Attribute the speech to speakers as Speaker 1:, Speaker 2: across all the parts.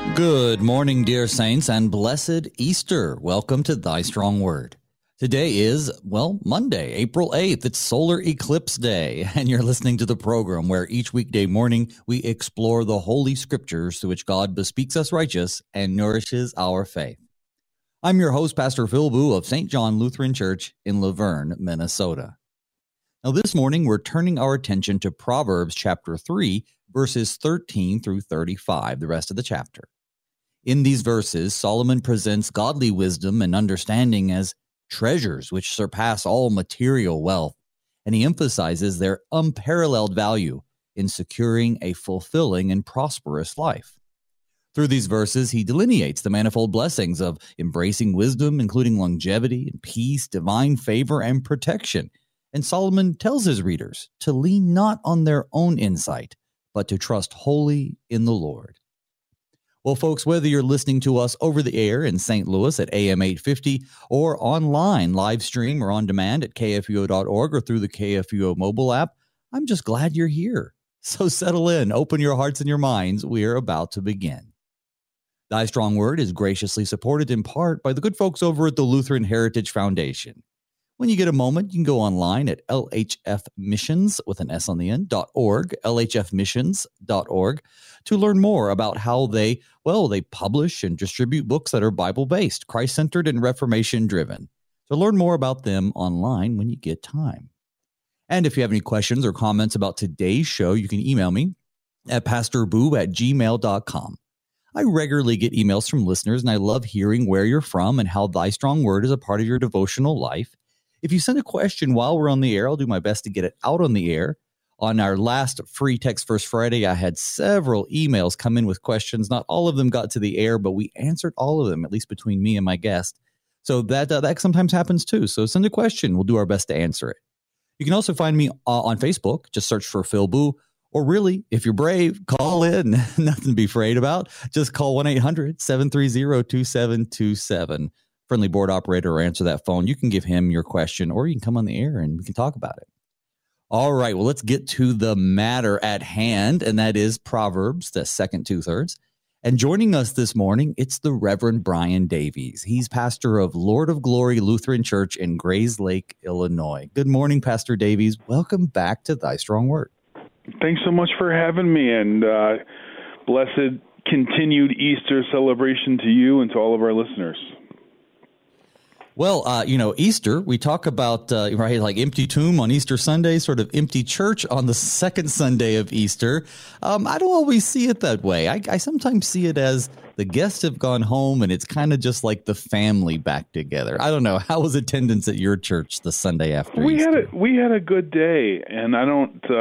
Speaker 1: Good morning, dear saints, and blessed Easter. Welcome to Thy Strong Word. Today is, Monday, April 8th. It's Solar Eclipse Day, and you're listening to the program where each weekday morning we explore the Holy Scriptures through which God bespeaks us righteous and nourishes our faith. I'm your host, Pastor Phil Boo of St. John Lutheran Church in Laverne, Minnesota. Now, this morning we're turning our attention to Proverbs chapter 3, verses 13 through 35, the rest of the chapter. In these verses, Solomon presents godly wisdom and understanding as treasures which surpass all material wealth, and he emphasizes their unparalleled value in securing a fulfilling and prosperous life. Through these verses, he delineates the manifold blessings of embracing wisdom, including longevity and peace, divine favor, and protection. And Solomon tells his readers to lean not on their own insight, but to trust wholly in the Lord. Well, folks, whether you're listening to us over the air in St. Louis at AM 850 or online, live stream or on demand at kfuo.org or through the KFUO mobile app, I'm just glad you're here. So settle in, open your hearts and your minds. We're about to begin. Thy Strong Word is graciously supported in part by the good folks over at the Lutheran Heritage Foundation. When you get a moment, you can go online at lhfmissions, with an S on the end, .org, lhfmissions.org, to learn more about how they publish and distribute books that are Bible-based, Christ-centered, and Reformation-driven. So learn more about them online when you get time. And if you have any questions or comments about today's show, you can email me at pastorboo@gmail.com. I regularly get emails from listeners, and I love hearing where you're from and how Thy Strong Word is a part of your devotional life. If you send a question while we're on the air, I'll do my best to get it out on the air. On our last Free Text First Friday, I had several emails come in with questions. Not all of them got to the air, but we answered all of them, at least between me and my guest. So that sometimes happens too. So send a question. We'll do our best to answer it. You can also find me on Facebook. Just search for Phil Boo. Or really, if you're brave, call in. Nothing to be afraid about. Just call 1-800-730-2727. Friendly board operator or answer that phone. You can give him your question, or you can come on the air and we can talk about it. All right, well, let's get to the matter at hand, and that is Proverbs, the second two-thirds. And joining us this morning, it's the Reverend Brian Davies. He's pastor of Lord of Glory Lutheran Church in Grayslake, Illinois. Good morning, Pastor Davies. Welcome back to Thy Strong Word.
Speaker 2: Thanks so much for having me, and blessed continued Easter celebration to you and to all of our listeners.
Speaker 1: Well, Easter, we talk about, like empty tomb on Easter Sunday, sort of empty church on the second Sunday of Easter. I don't always see it that way. I sometimes see it as the guests have gone home and it's kind of just like the family back together. I don't know. How was attendance at your church the Sunday after Easter?
Speaker 2: We had a good day, and I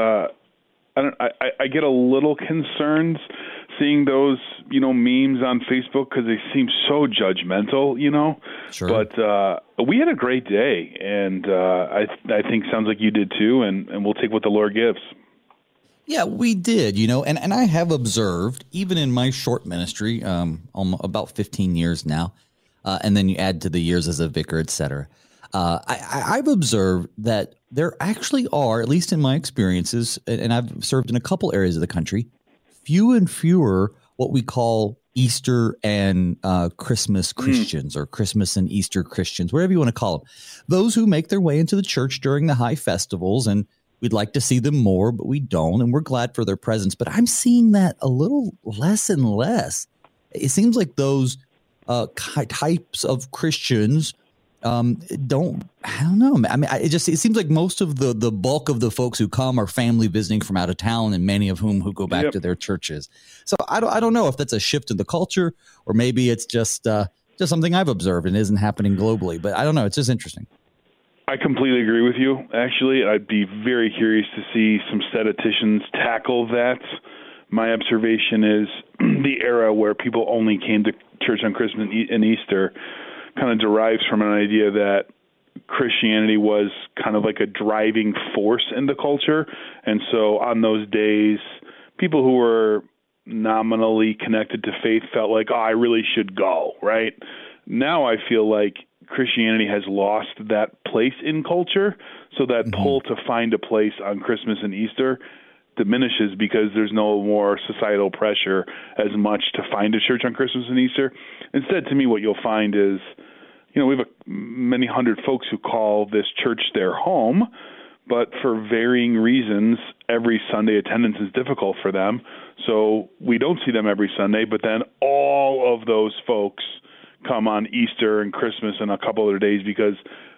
Speaker 2: get a little concerned seeing those, memes on Facebook because they seem so judgmental,
Speaker 1: Sure.
Speaker 2: But we had a great day, and I think sounds like you did too, and we'll take what the Lord gives.
Speaker 1: Yeah, we did, and I have observed, even in my short ministry, about 15 years now, and then you add to the years as a vicar, et cetera. I've observed that there actually are, at least in my experiences, and I've served in a couple areas of the country, fewer and fewer what we call Easter and Christmas Christians or Christmas and Easter Christians, whatever you want to call them. Those who make their way into the church during the high festivals, and we'd like to see them more, but we don't, and we're glad for their presence. But I'm seeing that a little less and less. It seems like those types of Christians I don't know. I mean, it seems like most of the bulk of the folks who come are family visiting from out of town, and many of whom who go back to their churches. So I don't know if that's a shift in the culture, or maybe it's just something I've observed and isn't happening globally. But I don't know. It's just interesting.
Speaker 2: I completely agree with you. Actually, I'd be very curious to see some statisticians tackle that. My observation is the era where people only came to church on Christmas and Easter kind of derives from an idea that Christianity was kind of like a driving force in the culture. And so on those days, people who were nominally connected to faith felt like, I really should go, right? Now I feel like Christianity has lost that place in culture, so that pull to find a place on Christmas and Easter diminishes because there's no more societal pressure as much to find a church on Christmas and Easter. Instead, to me, what you'll find is, we have many hundred folks who call this church their home, but for varying reasons, every Sunday attendance is difficult for them. So we don't see them every Sunday, but then all of those folks come on Easter and Christmas and a couple other days because,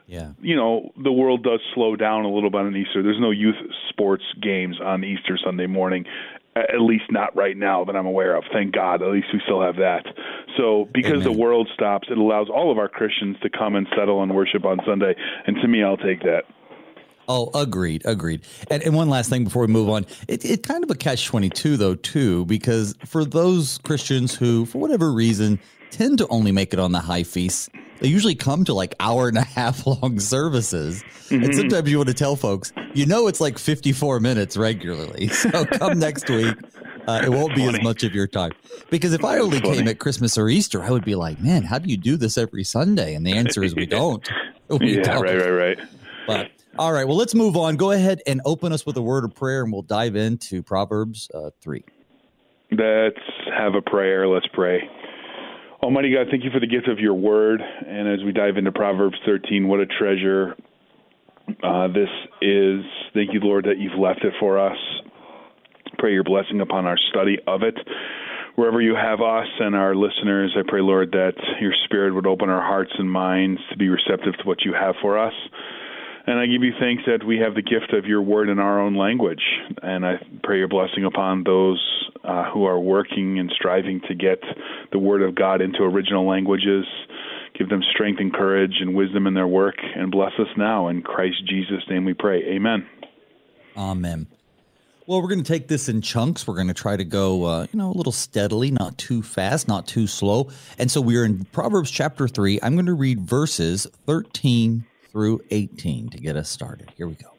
Speaker 2: the world does slow down a little bit on Easter. There's no youth sports games on Easter Sunday morning, at least not right now that I'm aware of. Thank God, at least we still have that. So because the world stops, it allows all of our Christians to come and settle and worship on Sunday. And to me, I'll take that.
Speaker 1: Oh, agreed. And one last thing before we move on. It's kind of a catch-22, though, too, because for those Christians who, for whatever reason, tend to only make it on the high feasts, they usually come to like hour-and-a-half long services. Mm-hmm. And sometimes you want to tell folks, it's like 54 minutes regularly. So come next week. It won't be as much of your time. Because if I only came at Christmas or Easter, I would be like, man, how do you do this every Sunday? And the answer is we don't. We don't.
Speaker 2: Right.
Speaker 1: But all right, well, let's move on. Go ahead and open us with a word of prayer, and we'll dive into Proverbs 3.
Speaker 2: Let's have a prayer. Let's pray. Almighty God, thank you for the gift of your word. And as we dive into Proverbs 13, what a treasure this is. Thank you, Lord, that you've left it for us. Pray your blessing upon our study of it. Wherever you have us and our listeners, I pray, Lord, that your Spirit would open our hearts and minds to be receptive to what you have for us. And I give you thanks that we have the gift of your word in our own language. And I pray your blessing upon those who are working and striving to get the word of God into original languages. Give them strength and courage and wisdom in their work. And bless us now. In Christ Jesus' name we pray. Amen.
Speaker 1: Amen. Well, we're going to take this in chunks. We're going to try to go, a little steadily, not too fast, not too slow. And so we're in Proverbs chapter 3. I'm going to read verses 13 through 18 to get us started. Here we go.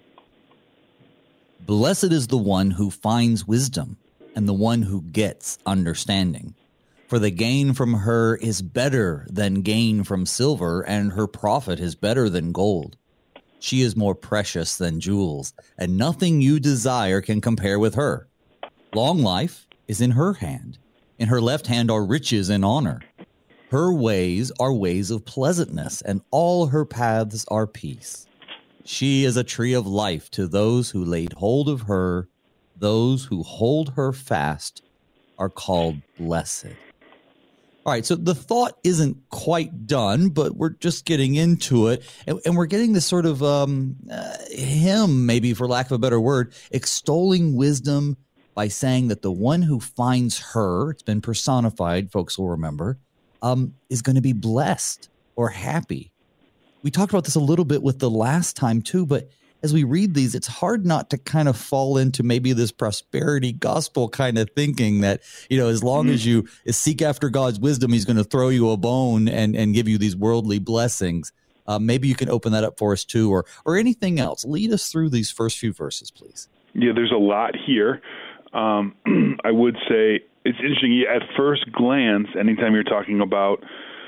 Speaker 1: Blessed is the one who finds wisdom and the one who gets understanding. For the gain from her is better than gain from silver, and her profit is better than gold. She is more precious than jewels, and nothing you desire can compare with her. Long life is in her hand. In her left hand are riches and honor. Her ways are ways of pleasantness, and all her paths are peace. She is a tree of life to those who laid hold of her. Those who hold her fast are called blessed. All right, so the thought isn't quite done, but we're just getting into it. And we're getting this sort of hymn, maybe for lack of a better word, extolling wisdom by saying that the one who finds her, it's been personified, folks will remember, is going to be blessed or happy. We talked about this a little bit with the last time too, but as we read these, it's hard not to kind of fall into maybe this prosperity gospel kind of thinking that, as long as you seek after God's wisdom, he's going to throw you a bone and give you these worldly blessings. Maybe you can open that up for us too, or anything else. Lead us through these first few verses, please. Yeah,
Speaker 2: there's a lot here. I would say it's interesting. At first glance, anytime you're talking about,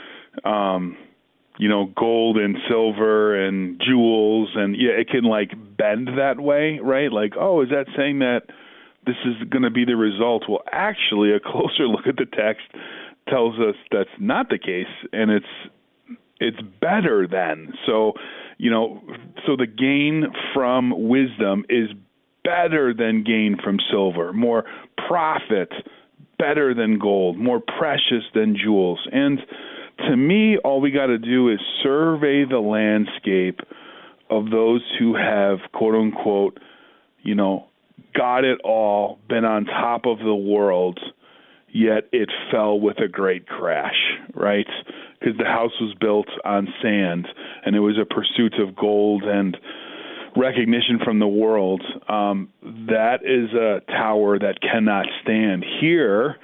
Speaker 2: gold and silver and jewels, and it can bend that way, right? Is that saying that this is going to be the result? Well, actually, a closer look at the text tells us that's not the case, and it's better than. So the gain from wisdom is better than gain from silver, more profit, better than gold, more precious than jewels. And to me, all we got to do is survey the landscape of those who have, quote unquote, got it all, been on top of the world, yet it fell with a great crash, right? Because the house was built on sand, and it was a pursuit of gold and recognition from the world. That is a tower that cannot stand. Here,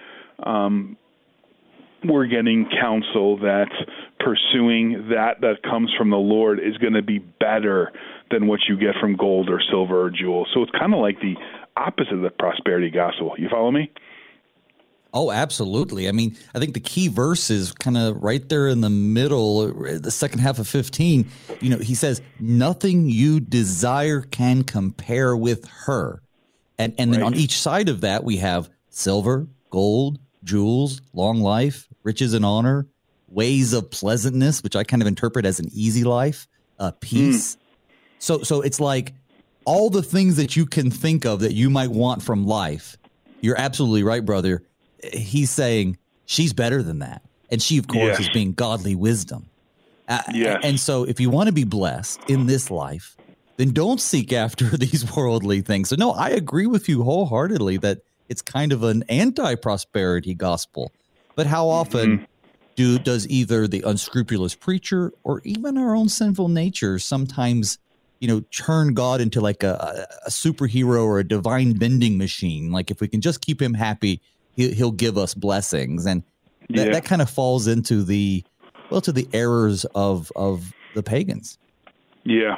Speaker 2: we're getting counsel that pursuing that comes from the Lord is going to be better than what you get from gold or silver or jewels. So it's kind of like the opposite of the prosperity gospel. You follow me?
Speaker 1: Oh, absolutely. I mean, I think the key verse is kind of right there in the middle, the second half of 15. He says, nothing you desire can compare with her. And then on each side of that, we have silver, gold, jewels, long life, riches and honor, ways of pleasantness, which I kind of interpret as an easy life, peace. So it's like all the things that you can think of that you might want from life. You're absolutely right, brother. He's saying she's better than that. And she, of course, is being godly wisdom. And so if you want to be blessed in this life, then don't seek after these worldly things. So, no, I agree with you wholeheartedly that it's kind of an anti-prosperity gospel. But how often does either the unscrupulous preacher or even our own sinful nature sometimes, turn God into like a superhero or a divine vending machine? Like if we can just keep him happy, he'll give us blessings. And that kind of falls into the errors of the pagans. Yeah.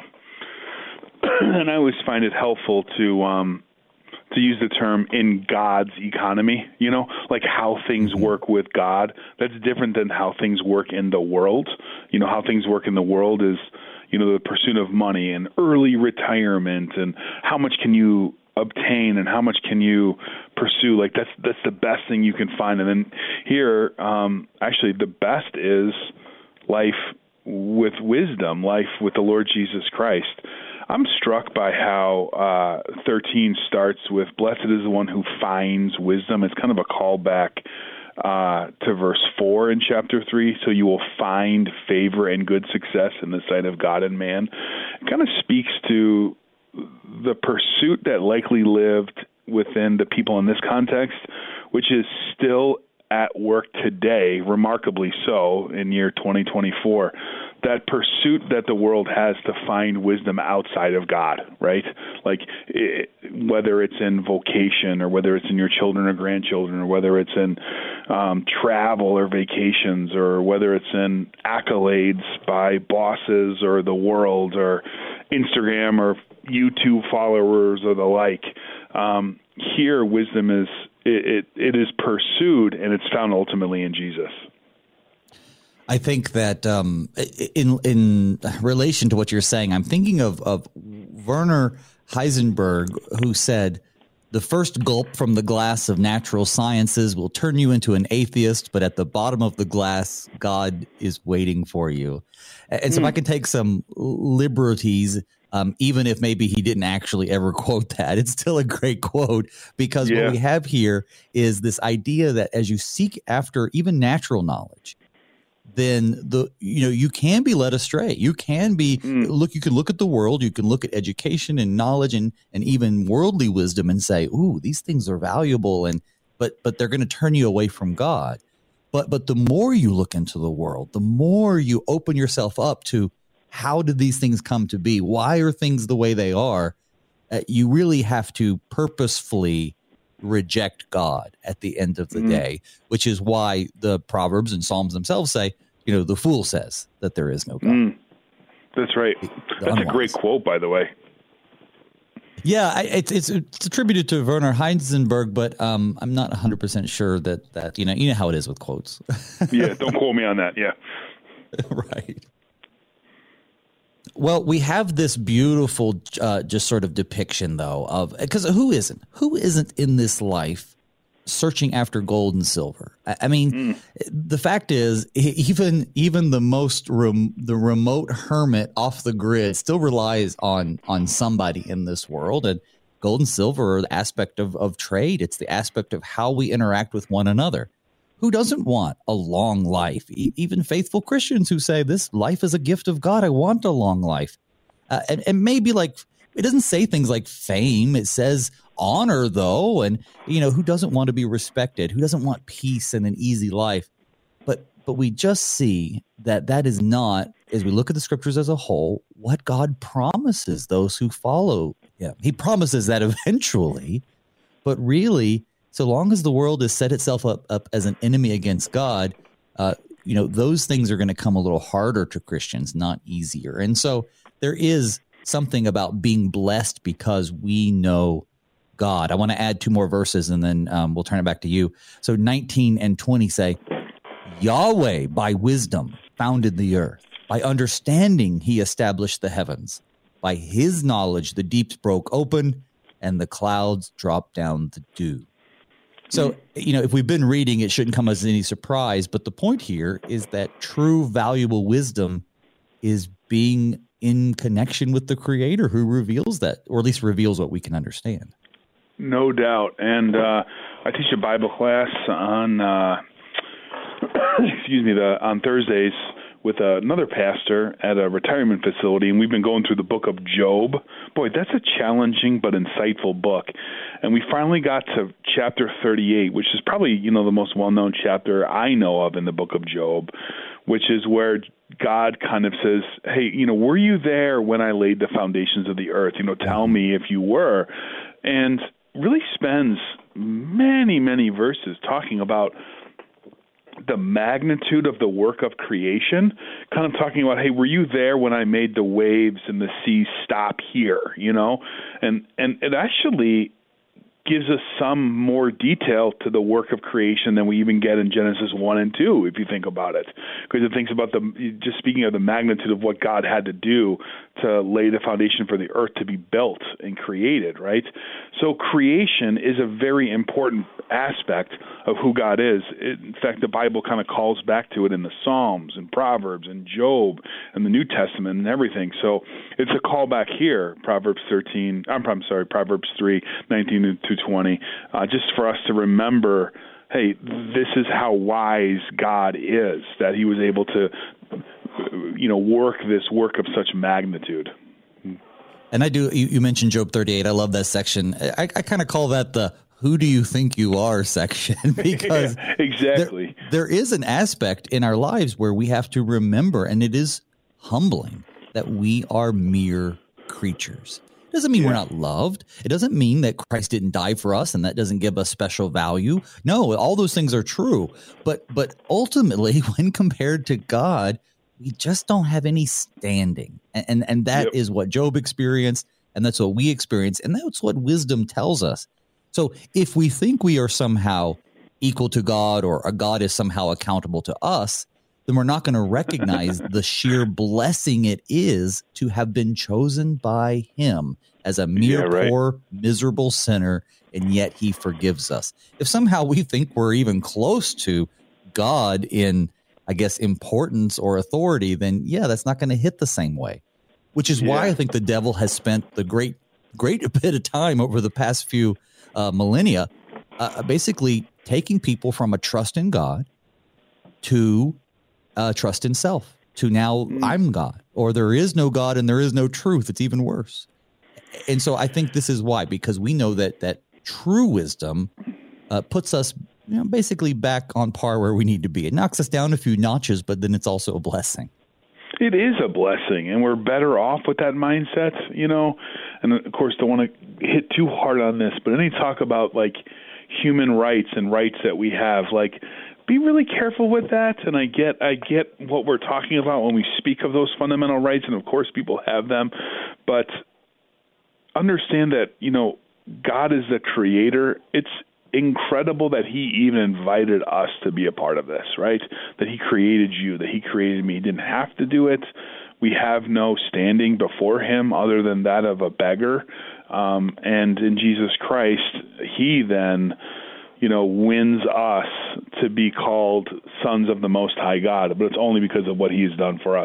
Speaker 2: And I always find it helpful to use the term in God's economy, like how things work with God. That's different than how things work in the world. How things work in the world is, the pursuit of money and early retirement and how much can you obtain and how much can you pursue. Like that's the best thing you can find. And then here, actually the best is life with wisdom, life with the Lord Jesus Christ. I'm struck by how 13 starts with, blessed is the one who finds wisdom. It's kind of a callback to verse 4 in chapter 3. So you will find favor and good success in the sight of God and man. It kind of speaks to the pursuit that likely lived within the people in this context, which is still at work today, remarkably so, in year 2024, that pursuit that the world has to find wisdom outside of God, right? Like whether it's in vocation or whether it's in your children or grandchildren or whether it's in travel or vacations or whether it's in accolades by bosses or the world or Instagram or YouTube followers or the like. Here, wisdom is it is pursued, and it's found ultimately in Jesus.
Speaker 1: I think that in relation to what you're saying, I'm thinking of Werner Heisenberg, who said, the first gulp from the glass of natural sciences will turn you into an atheist, but at the bottom of the glass, God is waiting for you. And so if I can take some liberties, even if maybe he didn't actually ever quote that, it's still a great quote, because what we have here is this idea that as you seek after even natural knowledge, then you can be led astray. You can be you can look at the world, you can look at education and knowledge and even worldly wisdom and say, ooh, these things are valuable, but they're going to turn you away from God. But the more you look into the world, the more you open yourself up to how did these things come to be? Why are things the way they are? You really have to purposefully reject God at the end of the day, which is why the Proverbs and Psalms themselves say, the fool says that there is no God.
Speaker 2: That's right. That's a great quote, by the way.
Speaker 1: Yeah, it's attributed to Werner Heisenberg, but I'm not 100% sure that you know how it is with quotes.
Speaker 2: Yeah, don't quote me on that. Yeah.
Speaker 1: Right. Well, we have this beautiful just sort of depiction, though, of because who isn't in this life searching after gold and silver? I mean, the fact is, even the remote hermit off the grid still relies on somebody in this world. And gold and silver are the aspect of trade. It's the aspect of how we interact with one another. Who doesn't want a long life? Even faithful Christians who say this life is a gift of God. I want a long life. And maybe like it doesn't say things like fame. It says honor, though. And, who doesn't want to be respected? Who doesn't want peace and an easy life? But we just see that is not, as we look at the scriptures as a whole, what God promises those who follow him. He promises that eventually, but really, so long as the world has set itself up as an enemy against God, those things are going to come a little harder to Christians, not easier. And so there is something about being blessed because we know God. I want to add two more verses and then we'll turn it back to you. So 19 and 20 say, Yahweh by wisdom founded the earth. By understanding he established the heavens. By his knowledge the deeps broke open, and the clouds drop down the dew. So, if we've been reading, it shouldn't come as any surprise. But the point here is that true, valuable wisdom is being in connection with the Creator who reveals that, or at least reveals what we can understand.
Speaker 2: No doubt. And I teach a Bible class on, on Thursdays with another pastor at a retirement facility, and we've been going through the book of Job. Boy, that's a challenging but insightful book. And we finally got to chapter 38, which is probably, the most well-known chapter I know of in the book of Job, which is where God kind of says, hey, were you there when I laid the foundations of the earth? Tell me if you were. And really spends many, many verses talking about the magnitude of the work of creation, kind of talking about, hey, were you there when I made the waves and the seas stop here, And it actually gives us some more detail to the work of creation than we even get in Genesis 1 and 2, if you think about it. Because it thinks about just speaking of the magnitude of what God had to do to lay the foundation for the earth to be built and created, right? So creation is a very important aspect of who God is. In fact, the Bible kind of calls back to it in the Psalms and Proverbs and Job and the New Testament and everything. So it's a callback here, Proverbs 3, 19 to 20, just for us to remember, hey, this is how wise God is, that he was able to, work this work of such magnitude.
Speaker 1: And you mentioned Job 38. I love that section. I kind of call that the who do you think you are section, because
Speaker 2: yeah, exactly.
Speaker 1: There is an aspect in our lives where we have to remember, and it is humbling, that we are mere creatures. It doesn't mean we're not loved. It doesn't mean that Christ didn't die for us and that doesn't give us special value. No, all those things are true. But ultimately, when compared to God, we just don't have any standing. And that is what Job experienced, and that's what we experience, and that's what wisdom tells us. So if we think we are somehow equal to God, or a God is somehow accountable to us, then we're not going to recognize the sheer blessing it is to have been chosen by him as a mere poor, miserable sinner, and yet he forgives us. If somehow we think we're even close to God in, I guess, importance or authority, then that's not going to hit the same way, which is why I think the devil has spent the great bit of time over the past few millennia basically taking people from a trust in God to trust in self, to now I'm God, or there is no God and there is no truth. It's even worse. And so I think this is why, because we know that true wisdom puts us basically back on par where we need to be. It knocks us down a few notches, but then it's also a blessing.
Speaker 2: It is a blessing, and we're better off with that mindset, And of course, don't want to hit too hard on this, but any talk about like human rights and rights that we have, like, be really careful with that. And I get what we're talking about when we speak of those fundamental rights, and of course, people have them, but understand that God is the creator. It's incredible that he even invited us to be a part of this, right? That he created you, that he created me. He didn't have to do it. We have no standing before him other than that of a beggar. And in Jesus Christ, he then, wins us to be called sons of the Most High God, but it's only because of what he has done for us.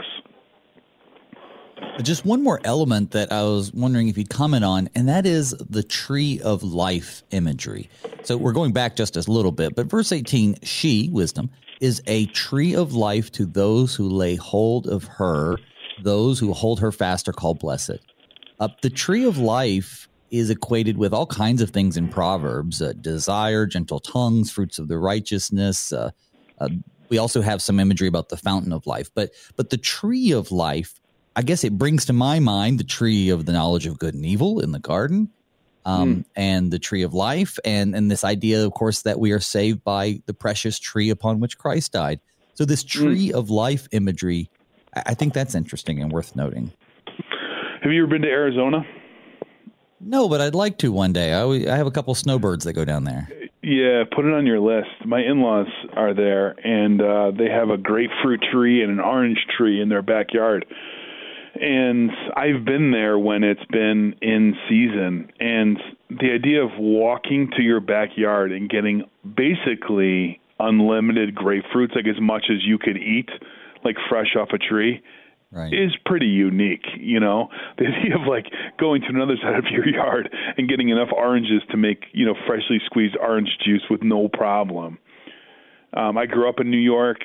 Speaker 1: Just one more element that I was wondering if you'd comment on, and that is the tree of life imagery. So we're going back just a little bit, but verse 18, she, wisdom, is a tree of life to those who lay hold of her. Those who hold her fast are called blessed. The tree of life is equated with all kinds of things in Proverbs, desire, gentle tongues, fruits of the righteousness. We also have some imagery about the fountain of life. But the tree of life, I guess it brings to my mind the tree of the knowledge of good and evil in the garden, and the tree of life, and this idea, of course, that we are saved by the precious tree upon which Christ died. So this tree of life imagery, I think that's interesting and worth noting.
Speaker 2: Have you ever been to Arizona?
Speaker 1: No, but I'd like to one day. I have a couple snowbirds that go down there.
Speaker 2: Yeah, put it on your list. My in-laws are there, and they have a grapefruit tree and an orange tree in their backyard. And I've been there when it's been in season, and the idea of walking to your backyard and getting basically unlimited grapefruits, like as much as you could eat, like fresh off a tree,
Speaker 1: Right.
Speaker 2: is pretty unique. You know, the idea of like going to another side of your yard and getting enough oranges to make, you know, freshly squeezed orange juice with no problem. I grew up in New York.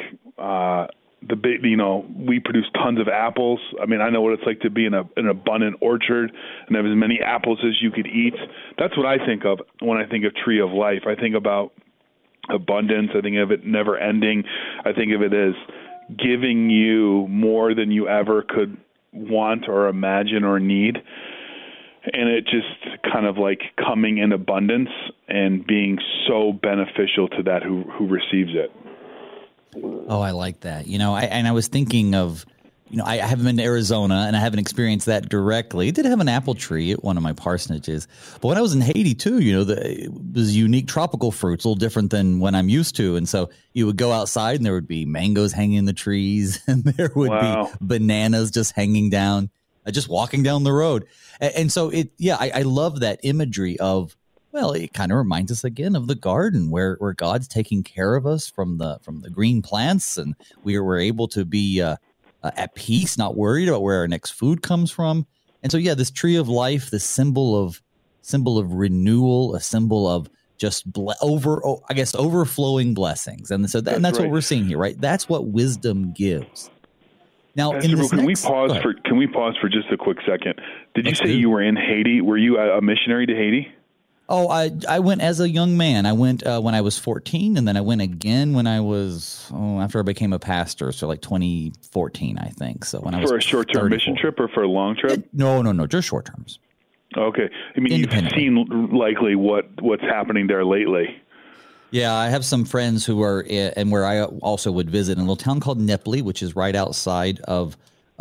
Speaker 2: We produce tons of apples. I mean, I know what it's like to be in an abundant orchard and have as many apples as you could eat. That's what I think of when I think of Tree of Life. I think about abundance. I think of it never ending. I think of it as giving you more than you ever could want or imagine or need. And it just kind of like coming in abundance and being so beneficial to that who receives it.
Speaker 1: Oh, I like that. You know, I was thinking of, you know, I haven't been to Arizona and I haven't experienced that directly. I did have an apple tree at one of my parsonages. But when I was in Haiti, too, you know, it was unique tropical fruits, a little different than when I'm used to. And so you would go outside and there would be mangoes hanging in the trees and there would be bananas just hanging down, just walking down the road. And so I love that imagery of, well, it kind of reminds us again of the garden where God's taking care of us from the green plants, and we're able to be at peace, not worried about where our next food comes from. And so, this tree of life, this symbol of renewal, a symbol of just overflowing blessings. And so that's right. What we're seeing here, right? That's what wisdom gives. Now,
Speaker 2: Pastor, can we pause for just a quick second? Did you say you were in Haiti? Were you a missionary to Haiti?
Speaker 1: Oh, I went as a young man. I went when I was 14, and then I went again when I was after I became a pastor, so like 2014, I think. So when I was
Speaker 2: for a short-term mission trip or for a long trip?
Speaker 1: No, just short terms.
Speaker 2: Okay, I mean you've seen likely what's happening there lately.
Speaker 1: Yeah, I have some friends who are and where I also would visit in a little town called Nepli, which is right outside of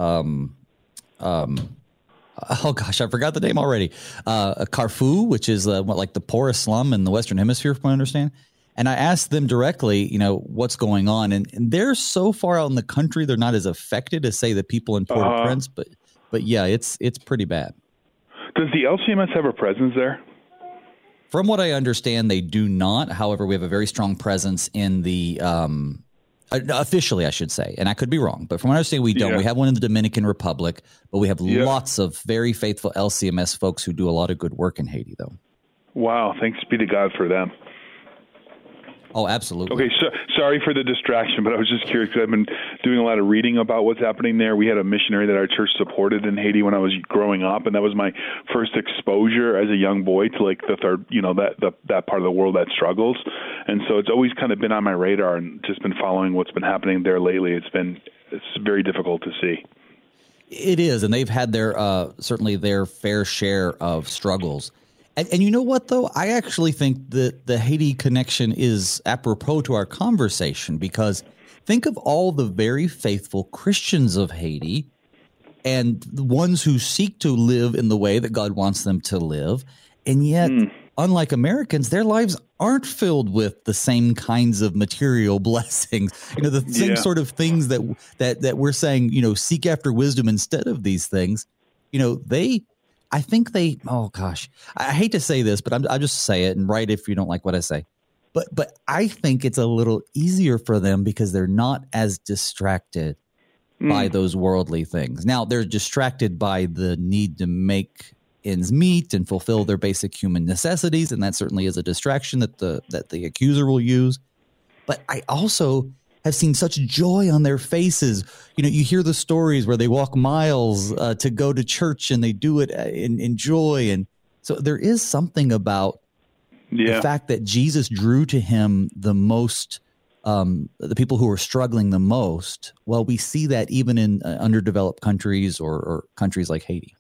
Speaker 1: oh gosh, I forgot the name already. Carrefour, which is like the poorest slum in the Western Hemisphere, from what I understand. And I asked them directly, you know, what's going on, and they're so far out in the country, they're not as affected as say the people in Port-au-Prince, but yeah, it's pretty bad.
Speaker 2: Does the LCMS have a presence there?
Speaker 1: From what I understand, they do not. However, we have a very strong presence in the officially, I should say, and I could be wrong, but from what I understand, we don't. Yeah. We have one in the Dominican Republic, but we have lots of very faithful LCMS folks who do a lot of good work in Haiti, though.
Speaker 2: Wow. Thanks be to God for them.
Speaker 1: Oh, absolutely.
Speaker 2: Okay, so sorry for the distraction, but I was just curious because I've been doing a lot of reading about what's happening there. We had a missionary that our church supported in Haiti when I was growing up, and that was my first exposure as a young boy to like the third, you know, that part of the world that struggles. And so it's always kind of been on my radar and just been following what's been happening there lately. It's very difficult to see.
Speaker 1: It is, and they've had their certainly their fair share of struggles. And you know what, though? I actually think that the Haiti connection is apropos to our conversation, because think of all the very faithful Christians of Haiti and the ones who seek to live in the way that God wants them to live. And yet, unlike Americans, their lives aren't filled with the same kinds of material blessings. You know, the same sort of things that we're saying, you know, seek after wisdom instead of these things. You know, I think oh gosh, I hate to say this, but I'll just say it, and write if you don't like what I say. But I think it's a little easier for them because they're not as distracted by those worldly things. Now, they're distracted by the need to make ends meet and fulfill their basic human necessities, and that certainly is a distraction that the accuser will use. But I also have seen such joy on their faces. You know, you hear the stories where they walk miles to go to church, and they do it in joy. And so there is something about the fact that Jesus drew to him the most, the people who are struggling the most. Well, we see that even in underdeveloped countries or countries like Haiti.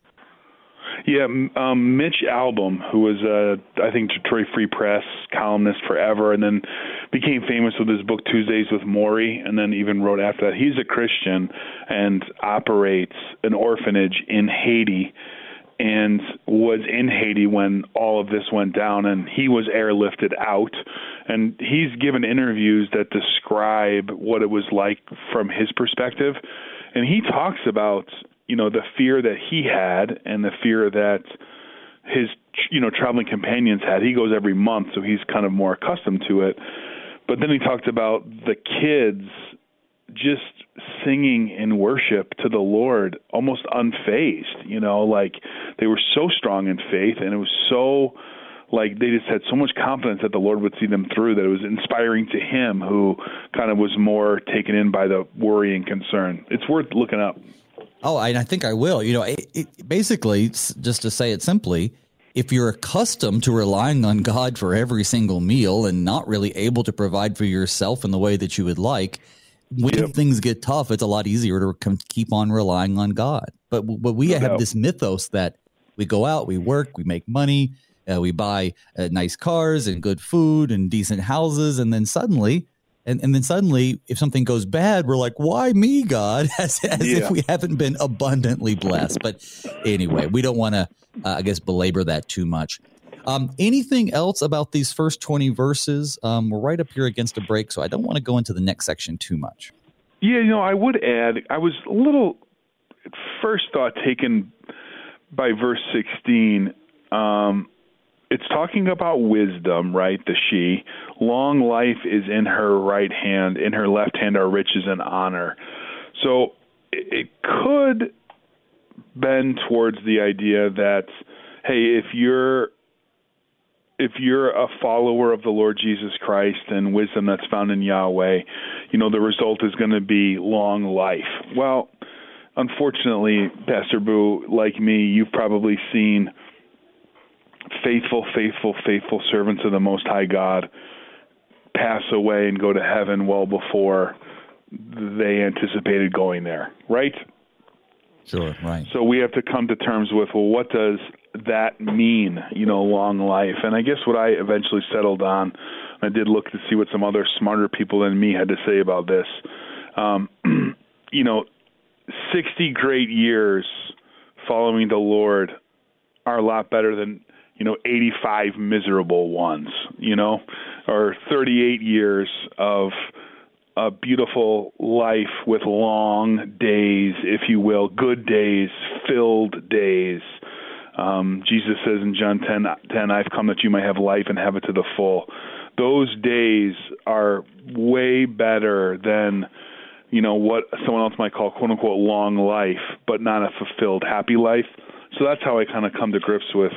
Speaker 2: Yeah, Mitch Albom, who was, I think, Detroit Free Press columnist forever, and then became famous with his book Tuesdays with Maury, and then even wrote after that. He's a Christian and operates an orphanage in Haiti, and was in Haiti when all of this went down, and he was airlifted out. And he's given interviews that describe what it was like from his perspective, and he talks about, you know, the fear that he had and the fear that his traveling companions had. He goes every month, so he's kind of more accustomed to it. But then he talked about the kids just singing in worship to the Lord, almost unfazed, like they were so strong in faith, and it was so, like, they just had so much confidence that the Lord would see them through, that it was inspiring to him, who kind of was more taken in by the worry and concern. It's worth looking up.
Speaker 1: Oh, I think I will. Basically, just to say it simply, if you're accustomed to relying on God for every single meal and not really able to provide for yourself in the way that you would like, when things get tough, it's a lot easier to keep on relying on God. But we have this mythos that we go out, we work, we make money, we buy nice cars and good food and decent houses, and then suddenly, if something goes bad, we're like, "Why me, God?" As if we haven't been abundantly blessed. But anyway, we don't want to, belabor that too much. Anything else about these first 20 verses? We're right up here against a break, so I don't want to go into the next section too much.
Speaker 2: Yeah, I would add, I was a little, at first thought, taken by verse 16. It's talking about wisdom, right? The she. Long life is in her right hand. In her left hand are riches and honor. So it could bend towards the idea that, hey, if you're a follower of the Lord Jesus Christ and wisdom that's found in Yahweh, the result is going to be long life. Well, unfortunately, Pastor Boo, like me, you've probably seen faithful servants of the Most High God pass away and go to heaven well before they anticipated going there, right?
Speaker 1: Sure, right.
Speaker 2: So we have to come to terms with, well, what does that mean, long life? And I guess what I eventually settled on, I did look to see what some other smarter people than me had to say about this. 60 great years following the Lord are a lot better than, 85 miserable ones, or 38 years of a beautiful life with long days, if you will, good days, filled days. Jesus says in John 10, I've come that you might have life and have it to the full. Those days are way better than, what someone else might call, quote unquote, long life, but not a fulfilled, happy life. So that's how I kind of come to grips with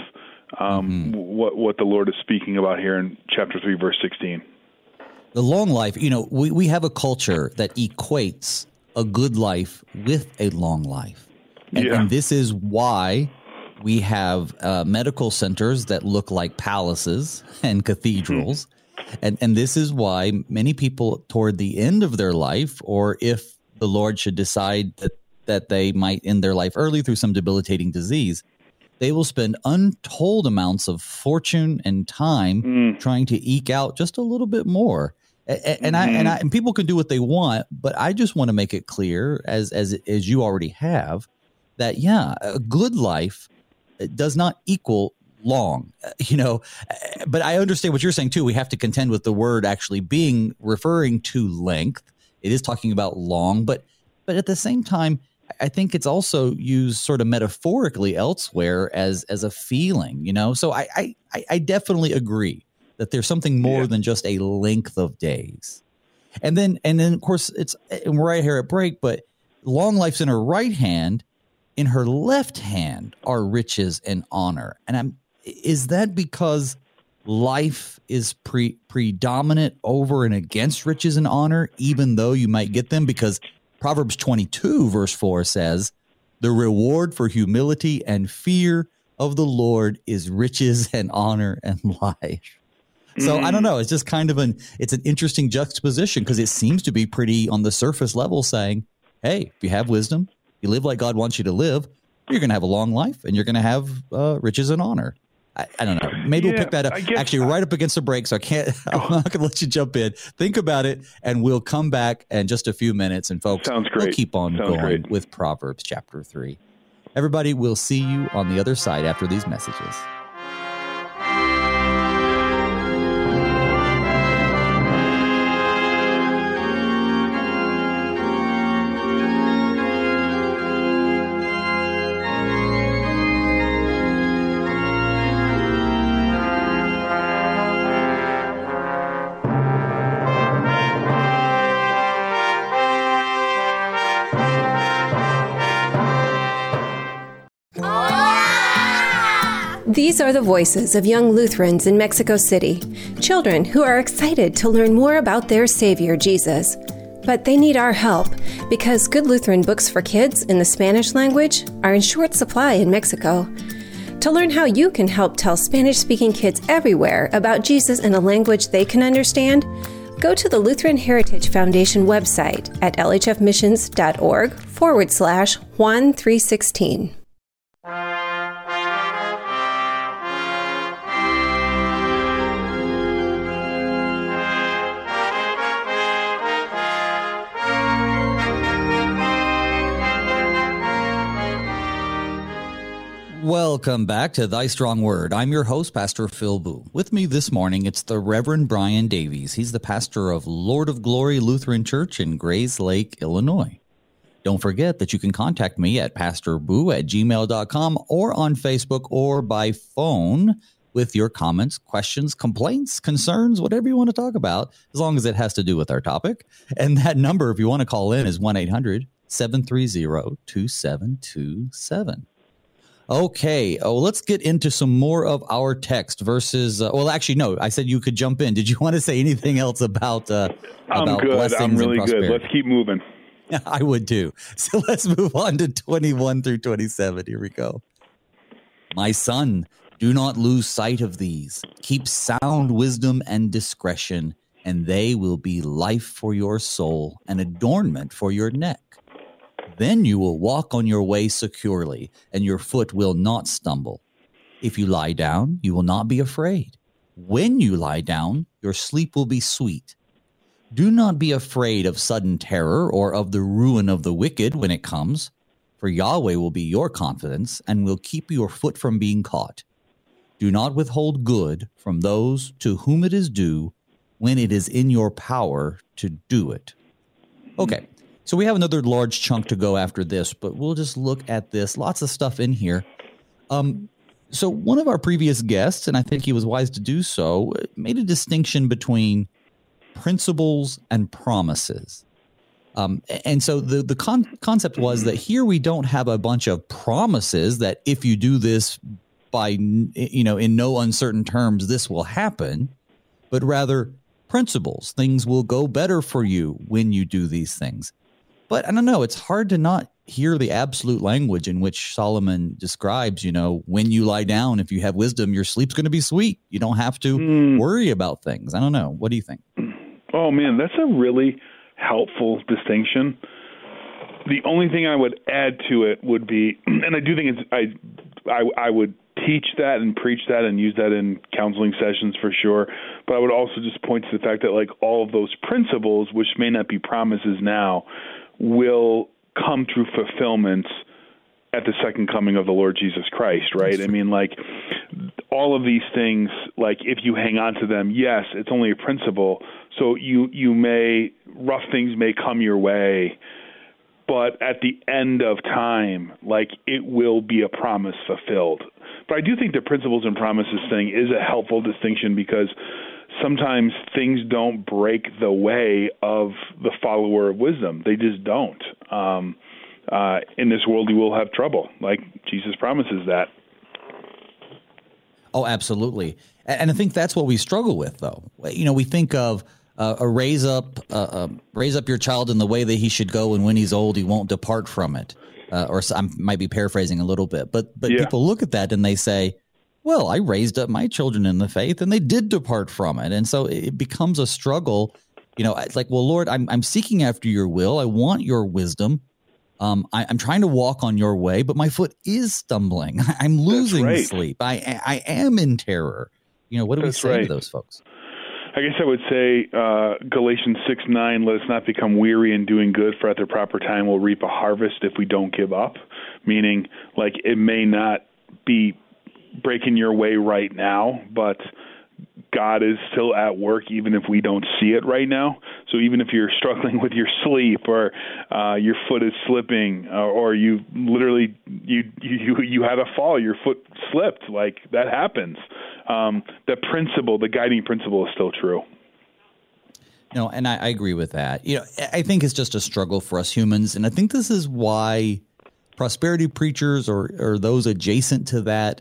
Speaker 2: what the Lord is speaking about here in chapter 3, verse 16.
Speaker 1: The long life, we have a culture that equates a good life with a long life. And this is why we have medical centers that look like palaces and cathedrals. And this is why many people toward the end of their life, or if the Lord should decide that they might end their life early through some debilitating disease, they will spend untold amounts of fortune and time trying to eke out just a little bit more. And people can do what they want, but I just want to make it clear, as you already have, that a good life does not equal long, But I understand what you're saying too. We have to contend with the word actually referring to length. It is talking about long, but at the same time, I think it's also used sort of metaphorically elsewhere as a feeling, So I definitely agree that there's something more than just a length of days. And then of course we're right here at break, but long life's in her right hand, in her left hand are riches and honor. And is that because life is predominant over and against riches and honor, even though you might get them? Because Proverbs 22 verse 4 says, the reward for humility and fear of the Lord is riches and honor and life. So I don't know. It's just kind of it's an interesting juxtaposition, because it seems to be pretty on the surface level saying, hey, if you have wisdom, you live like God wants you to live, you're going to have a long life and you're going to have riches and honor. I don't know. Maybe we'll pick that up actually right up against the break. So I'm not going to let you jump in. Think about it, and we'll come back in just a few minutes. And folks, we'll keep on going with Proverbs chapter 3. Everybody, we'll see you on the other side after these messages.
Speaker 3: These are the voices of young Lutherans in Mexico City, children who are excited to learn more about their Savior, Jesus. But they need our help because good Lutheran books for kids in the Spanish language are in short supply in Mexico. To learn how you can help tell Spanish-speaking kids everywhere about Jesus in a language they can understand, go to the Lutheran Heritage Foundation website at lhfmissions.org/Juan 316.
Speaker 1: Welcome back to Thy Strong Word. I'm your host, Pastor Phil Boo. With me this morning, it's the Reverend Brian Davies. He's the pastor of Lord of Glory Lutheran Church in Grays Lake, Illinois. Don't forget that you can contact me at pastorboo@gmail.com or on Facebook or by phone with your comments, questions, complaints, concerns, whatever you want to talk about, as long as it has to do with our topic. And that number, if you want to call in, is 1-800-730-2727. Okay, let's get into some more of our text verses. Actually, no, I said you could jump in. Did you want to say anything else about
Speaker 2: I'm good.
Speaker 1: blessings
Speaker 2: I'm really
Speaker 1: and prosperity?
Speaker 2: good. Let's keep moving.
Speaker 1: I would too. So let's move on to 21 through 27. Here we go. My son, do not lose sight of these. Keep sound wisdom and discretion, and they will be life for your soul and adornment for your neck. Then you will walk on your way securely, and your foot will not stumble. If you lie down, you will not be afraid. When you lie down, your sleep will be sweet. Do not be afraid of sudden terror or of the ruin of the wicked when it comes, for Yahweh will be your confidence and will keep your foot from being caught. Do not withhold good from those to whom it is due when it is in your power to do it. Okay. So we have another large chunk to go after this, but we'll just look at this. Lots of stuff in here. So one of our previous guests, and I think he was wise to do so, made a distinction between principles and promises. And so the concept was that here we don't have a bunch of promises that if you do this by, in no uncertain terms, this will happen, but rather principles. Things will go better for you when you do these things. But I don't know, it's hard to not hear the absolute language in which Solomon describes, when you lie down, if you have wisdom, your sleep's going to be sweet. You don't have to worry about things. I don't know. What do you think?
Speaker 2: Oh, man, that's a really helpful distinction. The only thing I would add to it would be, and I do think I would teach that and preach that and use that in counseling sessions for sure, but I would also just point to the fact that all of those principles, which may not be promises now, will come through fulfillment at the second coming of the Lord Jesus Christ, right? I mean, all of these things, if you hang on to them, yes, it's only a principle, so rough things may come your way, but at the end of time, it will be a promise fulfilled. But I do think the principles and promises thing is a helpful distinction because sometimes things don't break the way of the follower of wisdom. They just don't. In this world, you will have trouble. Jesus promises that.
Speaker 1: Oh, absolutely. And I think that's what we struggle with, though. We think of raise up your child in the way that he should go, and when he's old, he won't depart from it. Or I might be paraphrasing a little bit, but yeah. People look at that and they say, well, I raised up my children in the faith and they did depart from it. And so it becomes a struggle. It's like, well, Lord, I'm seeking after your will. I want your wisdom. I'm trying to walk on your way, but my foot is stumbling. I'm losing sleep. I am in terror. What do we say to those folks?
Speaker 2: I guess I would say Galatians 6:9, let us not become weary in doing good, for at the proper time we'll reap a harvest if we don't give up. Meaning, it may not be breaking your way right now, but God is still at work even if we don't see it right now. So even if you're struggling with your sleep or your foot is slipping or you literally you had a fall, your foot slipped, that happens. The principle, the guiding principle is still true.
Speaker 1: And I agree with that. I think it's just a struggle for us humans. And I think this is why prosperity preachers or those adjacent to that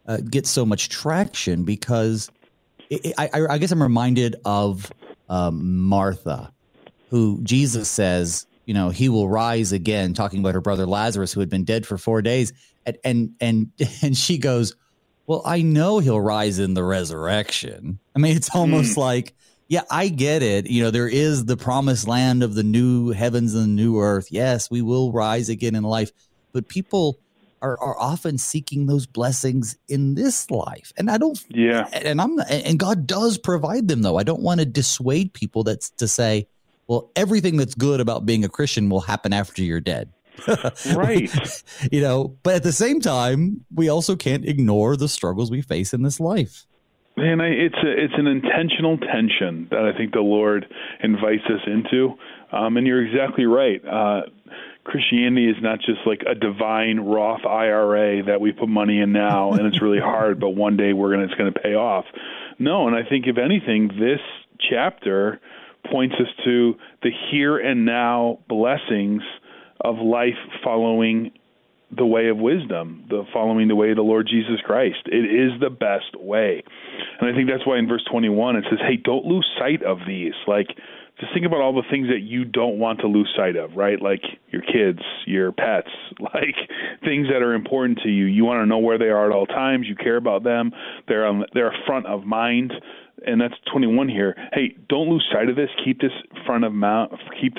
Speaker 1: gets so much traction because I guess I'm reminded of Martha, who Jesus says, he will rise again, talking about her brother Lazarus, who had been dead for 4 days. And she goes, well, I know he'll rise in the resurrection. I mean, it's almost like, yeah, I get it. There is the promised land of the new heavens and the new earth. Yes, we will rise again in life. But people are often seeking those blessings in this life. And I don't. Yeah. And God does provide them, though. I don't want to dissuade people to say, well, everything that's good about being a Christian will happen after you're dead.
Speaker 2: Right.
Speaker 1: But at the same time, we also can't ignore the struggles we face in this life.
Speaker 2: Man, it's an intentional tension that I think the Lord invites us into. And you're exactly right. Christianity is not just like a divine Roth IRA that we put money in now and it's really hard, but one day it's going to pay off. No, and I think if anything, this chapter points us to the here and now blessings of life following the way of wisdom, following the way of the Lord Jesus Christ. It is the best way. And I think that's why in verse 21 it says, hey, don't lose sight of these. Like, just think about all the things that you don't want to lose sight of, right? Like your kids, your pets, like things that are important to you. You want to know where they are at all times. You care about them. They're front of mind. And that's 21 here. Hey, don't lose sight of this. Keep this front of mind.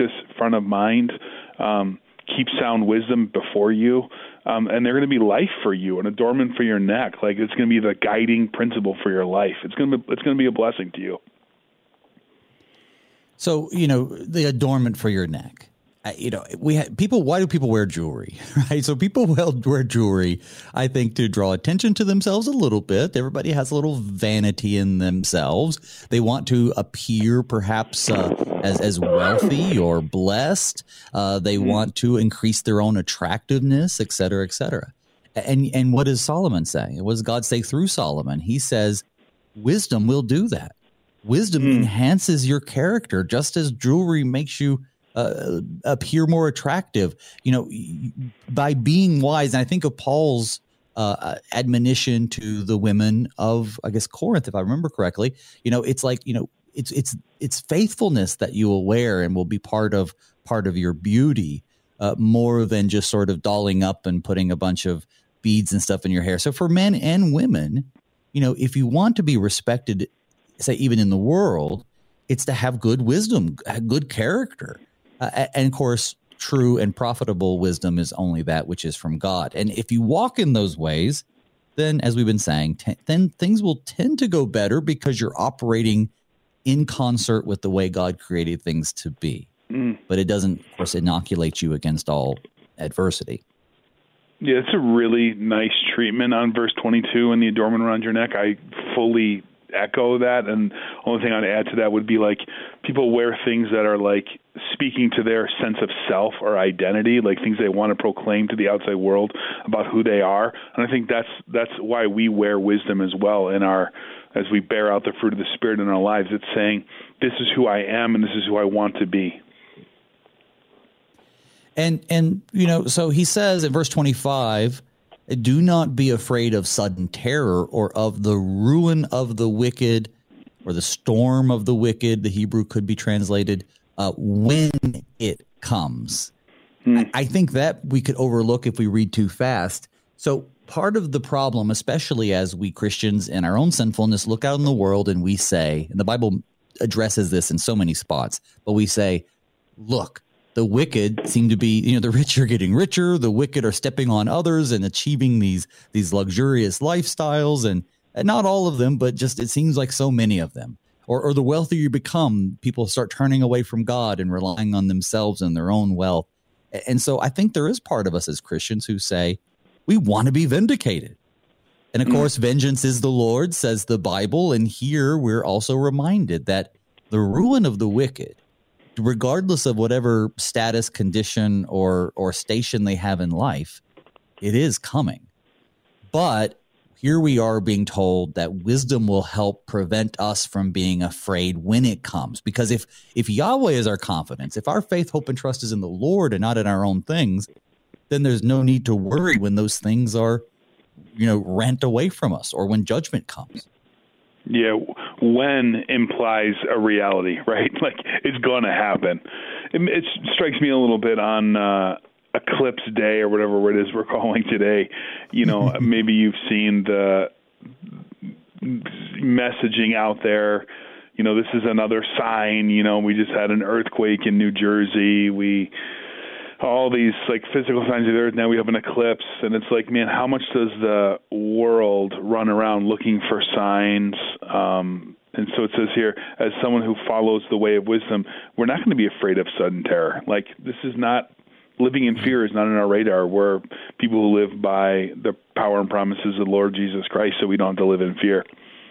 Speaker 2: Keep sound wisdom before you. And they're going to be life for you, an adornment for your neck. Like it's going to be the guiding principle for your life. It's going to be a blessing to you.
Speaker 1: So, the adornment for your neck. Why do people wear jewelry, right? So people wear jewelry, I think, to draw attention to themselves a little bit. Everybody has a little vanity in themselves. They want to appear perhaps as wealthy or blessed. They want to increase their own attractiveness, et cetera, et cetera. And what does Solomon say? What does God say through Solomon? He says, wisdom will do that. Wisdom enhances your character, just as jewelry makes you appear more attractive, by being wise. And I think of Paul's admonition to the women of, I guess, Corinth, if I remember correctly. It's like, it's faithfulness that you will wear and will be part of your beauty, more than just sort of dolling up and putting a bunch of beads and stuff in your hair. So for men and women, if you want to be respected, say even in the world, it's to have good wisdom, good character. And of course, true and profitable wisdom is only that which is from God. And if you walk in those ways, then, as we've been saying, then things will tend to go better because you're operating in concert with the way God created things to be. But it doesn't, of course, inoculate you against all adversity.
Speaker 2: Yeah, it's a really nice treatment on verse 22 and the adornment around your neck. I fully echo that, and only thing I'd add to that would be like people wear things that are like speaking to their sense of self or identity, like things they want to proclaim to the outside world about who they are. And I think that's why we wear wisdom as well as we bear out the fruit of the Spirit in our lives. It's saying, this is who I am and this is who I want to be.
Speaker 1: And so he says in verse 25, do not be afraid of sudden terror or of the ruin of the wicked or the storm of the wicked. The Hebrew could be translated when it comes. I think that we could overlook if we read too fast. So part of the problem, especially as we Christians in our own sinfulness look out in the world and we say, and the Bible addresses this in so many spots, but we say, look, the wicked seem to be, the rich are getting richer. The wicked are stepping on others and achieving these luxurious lifestyles, and not all of them, but just it seems like so many of them. Or the wealthier you become, people start turning away from God and relying on themselves and their own wealth. And so I think there is part of us as Christians who say we want to be vindicated. And of course, vengeance is the Lord, says the Bible. And here we're also reminded that the ruin of the wicked, regardless of whatever status, condition, or station they have in life, it is coming. But here we are being told that wisdom will help prevent us from being afraid when it comes. Because if Yahweh is our confidence, if our faith, hope, and trust is in the Lord and not in our own things, then there's no need to worry when those things are rent away from us or when judgment comes.
Speaker 2: Yeah, when implies a reality, right? Like it's going to happen. It strikes me a little bit on Eclipse Day or whatever it is we're calling today. Maybe you've seen the messaging out there. This is another sign. We just had an earthquake in New Jersey. All these like physical signs of the earth. Now we have an eclipse, and it's like, man, how much does the world run around looking for signs? And so it says here, as someone who follows the way of wisdom, we're not going to be afraid of sudden terror. Like this is not living in fear is not on our radar. We're people who live by the power and promises of the Lord Jesus Christ, so we don't have to live in fear.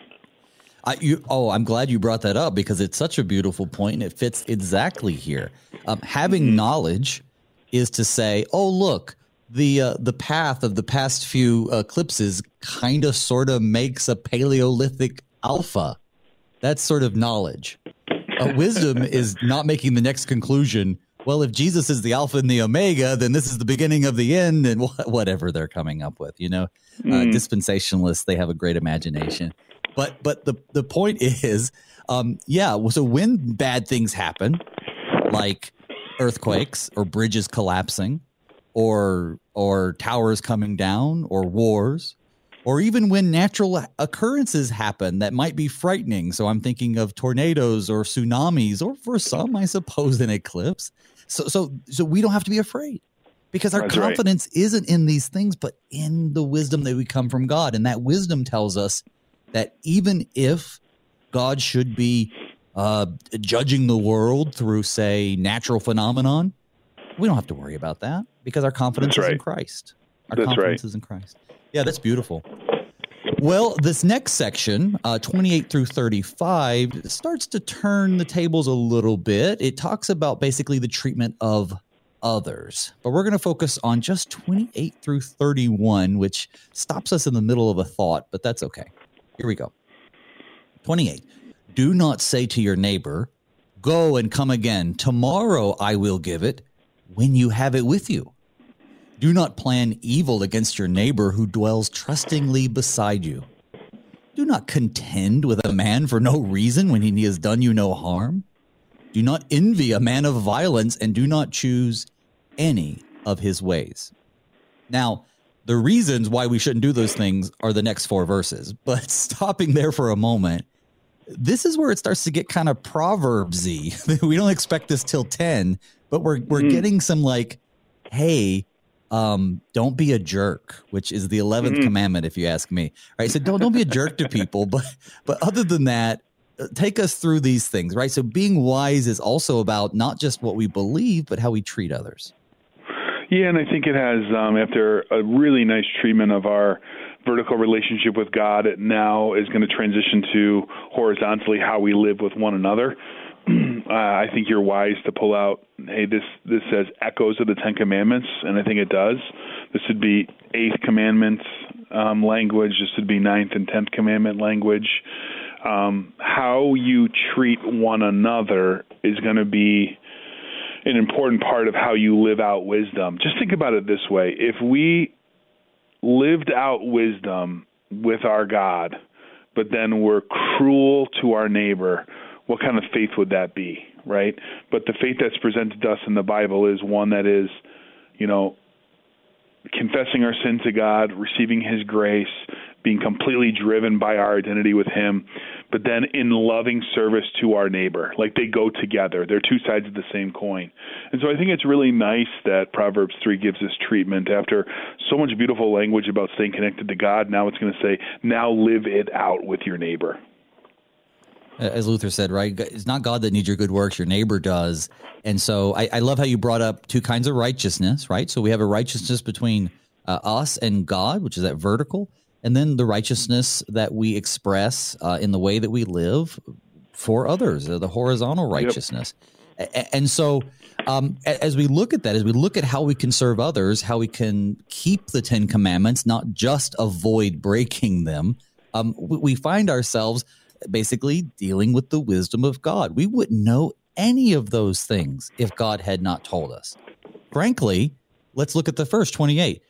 Speaker 1: I'm glad you brought that up because it's such a beautiful point and it fits exactly here. Having knowledge is to say, oh, look, the path of the past few eclipses kind of sort of makes a Paleolithic alpha. That's sort of knowledge. Wisdom is not making the next conclusion. Well, if Jesus is the alpha and the omega, then this is the beginning of the end and whatever they're coming up with. Dispensationalists, they have a great imagination. But the point is, so when bad things happen, like earthquakes or bridges collapsing or towers coming down or wars, or even when natural occurrences happen that might be frightening. So I'm thinking of tornadoes or tsunamis, or for some, I suppose, an eclipse. So we don't have to be afraid because our confidence isn't in these things, but in the wisdom that we come from God. And that wisdom tells us that even if God should be judging the world through, say, natural phenomenon, we don't have to worry about that because our confidence is in Christ. Our confidence is in Christ. Yeah, that's beautiful. Well, this next section, 28 through 35, starts to turn the tables a little bit. It talks about basically the treatment of others, but we're going to focus on just 28 through 31, which stops us in the middle of a thought, but that's okay. Here we go. 28. Do not say to your neighbor, go and come again. Tomorrow I will give it when you have it with you. Do not plan evil against your neighbor who dwells trustingly beside you. Do not contend with a man for no reason when he has done you no harm. Do not envy a man of violence and do not choose any of his ways. Now, the reasons why we shouldn't do those things are the next 4 verses, but stopping there for a moment, this is where it starts to get kind of Proverbs-y. We don't expect this till 10, but we're getting some like, hey, don't be a jerk, which is the 11th commandment, if you ask me. Right? So don't be a jerk to people, but other than that, take us through these things, right? So being wise is also about not just what we believe, but how we treat others.
Speaker 2: Yeah, and I think it has, after a really nice treatment of our vertical relationship with God, it now is going to transition to horizontally how we live with one another. I think you're wise to pull out, hey, this says echoes of the 10 Commandments, and I think it does. This would be 8th Commandment language. This would be 9th and 10th Commandment language. How you treat one another is going to be an important part of how you live out wisdom. Just think about it this way. If we lived out wisdom with our God, but then we're cruel to our neighbor, what kind of faith would that be, right? But the faith that's presented to us in the Bible is one that is, confessing our sin to God, receiving his grace, being completely driven by our identity with him, but then in loving service to our neighbor. Like they go together. They're two sides of the same coin. And so I think it's really nice that Proverbs 3 gives this treatment. After so much beautiful language about staying connected to God, now it's going to say, now live it out with your neighbor.
Speaker 1: As Luther said, right? It's not God that needs your good works, your neighbor does. And so I love how you brought up 2 kinds of righteousness, right? So we have a righteousness between us and God, which is that vertical, and then the righteousness that we express in the way that we live for others, the horizontal righteousness. Yep. And so as we look at that, as we look at how we can serve others, how we can keep the 10 Commandments, not just avoid breaking them, we find ourselves basically dealing with the wisdom of God. We wouldn't know any of those things if God had not told us. Frankly, let's look at the first 28.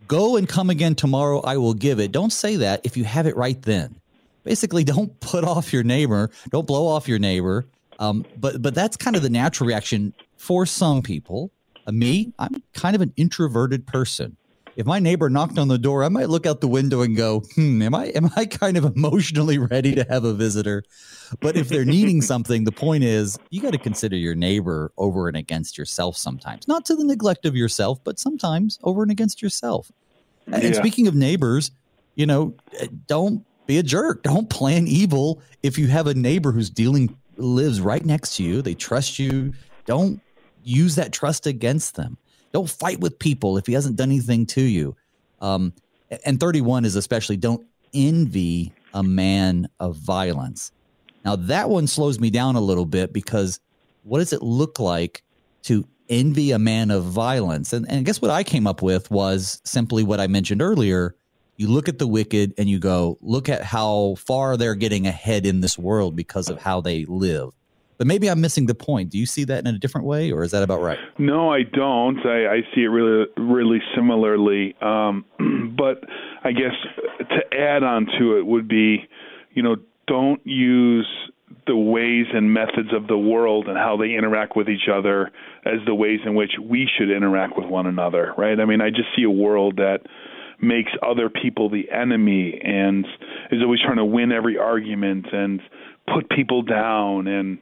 Speaker 1: go and come again tomorrow, I will give it. Don't say that if you have it right then. Basically, don't put off your neighbor. Don't blow off your neighbor. But that's kind of the natural reaction for some people. Me, I'm kind of an introverted person. If my neighbor knocked on the door, I might look out the window and go, am I kind of emotionally ready to have a visitor? But if they're needing something, the point is you got to consider your neighbor over and against yourself sometimes. Not to the neglect of yourself, but sometimes over and against yourself. Yeah. And speaking of neighbors, don't be a jerk. Don't plan evil if you have a neighbor who's lives right next to you. They trust you. Don't use that trust against them. Don't fight with people if he hasn't done anything to you. And 31 is especially don't envy a man of violence. Now, that one slows me down a little bit because what does it look like to envy a man of violence? And I guess what I came up with was simply what I mentioned earlier. You look at the wicked and you go, look at how far they're getting ahead in this world because of how they live. But maybe I'm missing the point. Do you see that in a different way, or is that about right?
Speaker 2: No, I don't. I see it really, really similarly. But I guess to add on to it would be, don't use the ways and methods of the world and how they interact with each other as the ways in which we should interact with one another, right? I mean, I just see a world that makes other people the enemy and is always trying to win every argument and put people down and